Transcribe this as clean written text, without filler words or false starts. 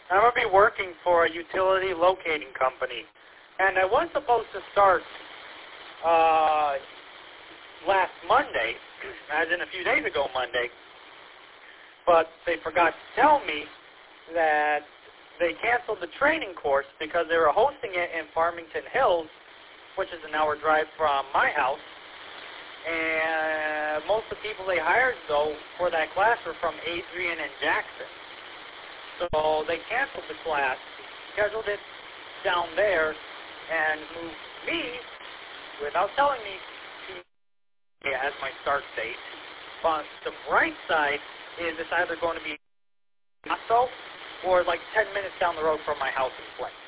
I'm going to be working for a utility locating company. And I was supposed to start last Monday, as in a few days ago Monday, but they forgot to tell me that they canceled the training course because they were hosting it in Farmington Hills, which is an hour drive from my house. And most of the people they hired, though, for that class were from Adrian and Jackson. So they canceled the class, scheduled it down there, and moved me, without telling me, to as my start date. But the bright side is it's either going to be so or like 10 minutes down the road from my house in Flint.